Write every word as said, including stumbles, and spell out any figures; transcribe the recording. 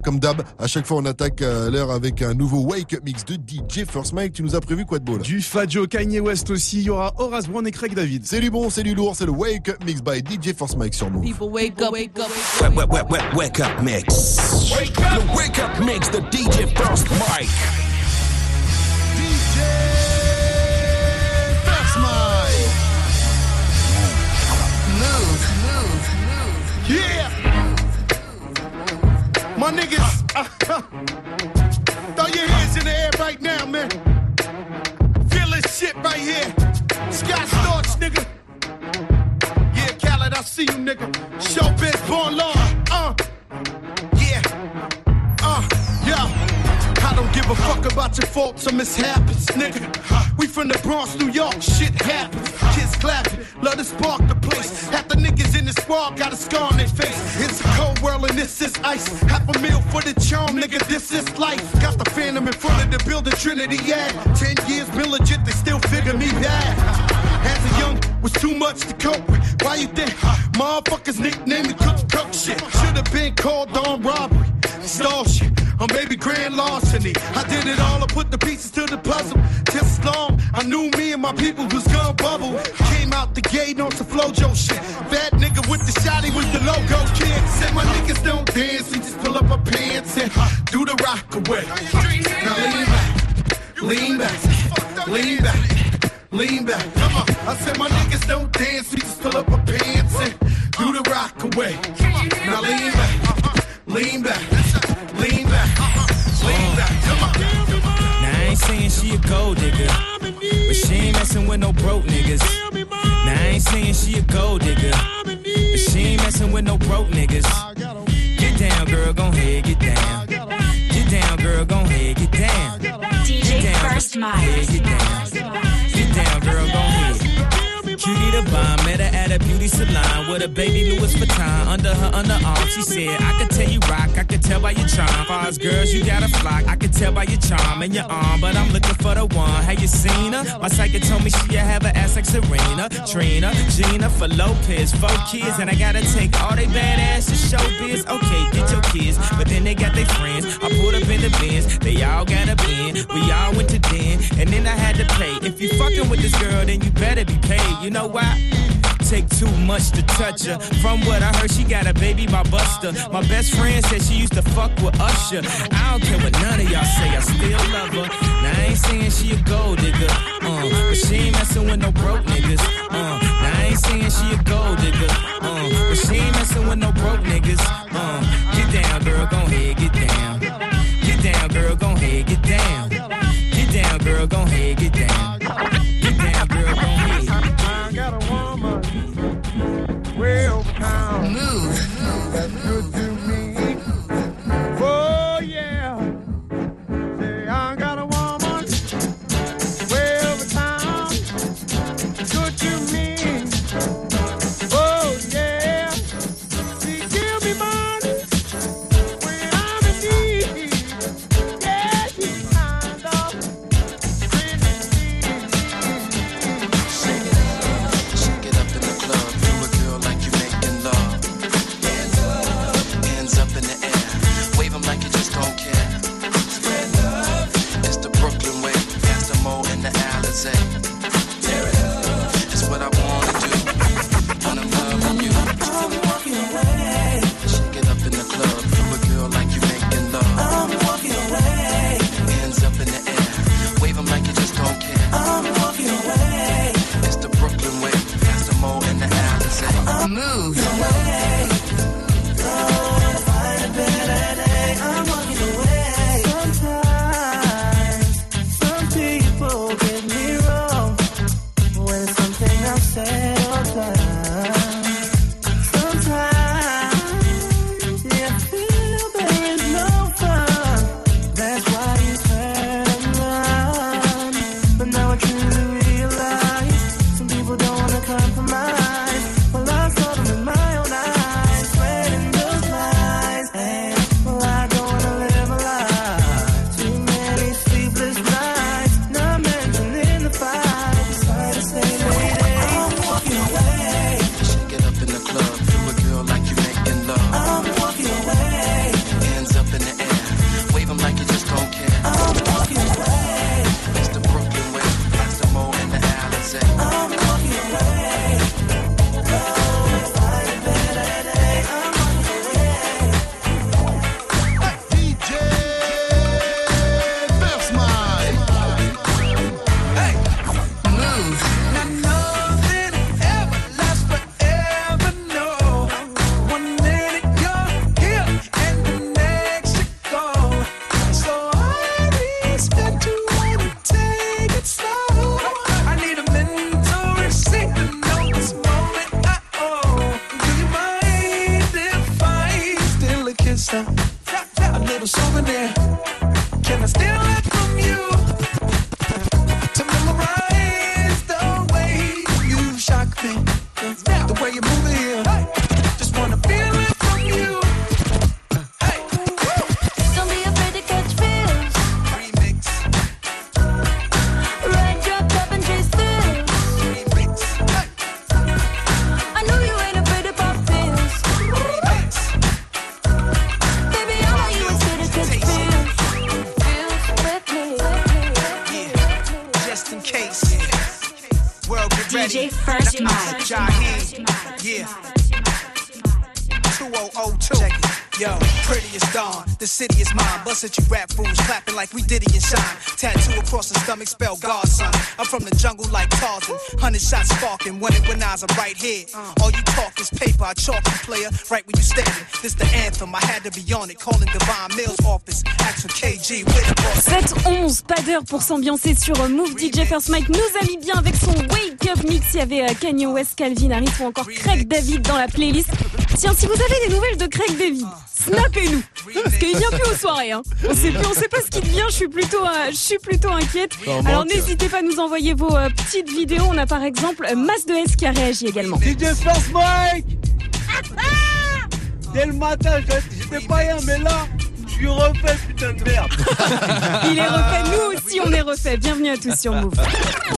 comme d'hab, à chaque fois on attaque euh, l'heure avec un nouveau Wake Up Mix de D J First Mike. Tu nous as prévu quoi de beau là? Du Fadjo, Kanye West aussi, il y aura Horace Brown et Craig David. C'est du bon, c'est du lourd, c'est le Wake Up Mix by D J First Mike sur Move. People wake up, wake up, Wake, wake, wake, wake, wake up mix. Wake up, the wake up mix, the D J First Mike. D J First Mike. move, move, move. Yeah. My niggas, uh, throw your hands in the air right now, man. Feel this shit right here. Scott Storch, nigga. Yeah, Khaled, I see you, nigga. Showbiz, born law. Uh, yeah. Uh, yeah. I don't give a fuck about your faults or mishaps, nigga. We from the Bronx, New York, shit happens. Kids clapping, love to spark the place. Half the niggas in the squad got a scar on their face. It's a cold world and this is ice. Half a meal for the charm, nigga, this is life. Got the Phantom in front of the building, Trinity, yeah. Ten years been legit, they still figure me bad. As a young, was too much to cope with. Why you think motherfuckers nicknamed me Cook Cook shit? Should've been called on robbery, stall shit, or maybe grand larceny. I did it all, I put the pieces to the puzzle. Just as long, I knew me and my people was gonna bubble. Came out the gate on some Flojo shit. Bad nigga with the shotty was the logo kid. Said my niggas don't dance, we just pull up our pants and do the rock away. Now lean back, lean back, lean back, lean back. Come on. I said my niggas don't dance, we just pull up our pants and do the rock away. Now lean back, lean back, lean back, lean back. Come on. Now I ain't saying she a gold digger, but she ain't messing with no broke niggas. Now I ain't saying she a gold digger, but she ain't messing with no broke niggas. Get down, girl, gon' ahead, get down. Get down, girl, gon' ahead, get down. D J First Mike. Get down, get down, girl, gon' ahead. Cutie the bomb, met her at a beauty salon with a baby Louis Vuitton under her underarm. She said, I could tell you rock, I could tell by your charm. Far as girls, you got a flock, I could tell by your charm and your arm. But I'm looking for the one, have you seen her? My psychic told me she have an ass like Serena, Trina, Gina, for Lopez, four kids. And I gotta take all they badass to showbiz. Okay, get your kids, but then they got their friends. I pulled up in the Benz, they all got a bin. We all went to den, and then I had to pay. If you fucking with this girl, then you better be paid. You know why? Take too much to touch her. From what I heard, she got a baby by Buster. My best friend said she used to fuck with Usher. I don't care what none of y'all say, I still love her. Now I ain't saying she a gold digger, uh, but she ain't messing with no broke niggas. Uh, now I ain't saying she a gold digger, uh, but she ain't messing with no broke niggas. Uh, get down, girl, gon' ahead, get down. Get down, girl, gon' ahead, get down. Get down, girl, gon' ahead, get down. Get down, girl, gon' ahead. Got a woman way over town. move, That's good to me. Oh yeah. Say I got a woman way over town. Good to me. Oh yeah. She give me money when I'm in little souvenir. Can I steal it from you? To memorize the way you shock me, the way you move it here. Just wanna feel it from you. Hey, don't be afraid to catch feels. Remix. Ride your cup and chase thrills. Remix. Hey. I know you ain't afraid to pop pills. Remix. Baby, I know you ain't scared to catch feels. Feels with me. Yeah, just in case. World, get ready. D J First Mike. Jaheed. Yeah. two thousand two. Check it. Yo, pretty as dawn, the city is mine. Bust at you rap fools, clapping like we Diddy and Shine. Tattoo across the stomach, spell godson. I'm from the jungle like Tarzan. Hundred shots sparking, when it when I's I'm right here. All you talk is paper, I chalk you player, right where you standing. This the anthem, I had to be on it. Calling Divine Mills office, ask for K G with the boss. sept onze, pas d'heure pour s'ambiancer sur Move. D J First Mike nous a mis bien avec son Wake Up Mix. Il y avait euh, Kanye West, Calvin Harris ou encore Craig David dans la playlist. Tiens, si vous avez des nouvelles de Craig David, snappez-nous, parce qu'il vient plus aux soirées. Hein. On sait plus, on sait pas ce qu'il devient. Je suis plutôt, euh, je suis plutôt inquiète. Alors n'hésitez pas à nous envoyer vos euh, petites vidéos. On a par exemple euh, Mas de S qui a réagi également. D J First Mike. Dès le matin, j'étais pas rien, mais là, je suis refait, putain de merde. Il est refait, nous aussi on est refait. Bienvenue à tous sur Move.